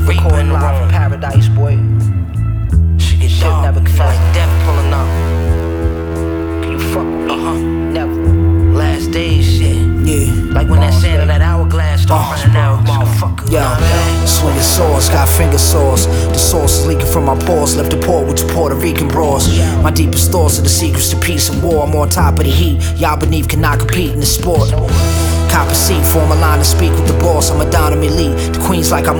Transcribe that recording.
Recording live from paradise, boy. Shit get Shit dark, never feel connect. like death pulling up. Can you fuck with me? Never. Last days shit. Yeah. Like when that sand in that hourglass start running out. Motherfucker. Yo, swinging swords, got finger sores. The sauce is leaking from my pores. Left the port with two Puerto Rican bras. My deepest thoughts are the secrets to peace and war. I'm on top of the heat. Y'all beneath cannot compete in the sport. Cop a seat, form a line to speak with the boss. I'm a dynamic elite. The queen's like I'm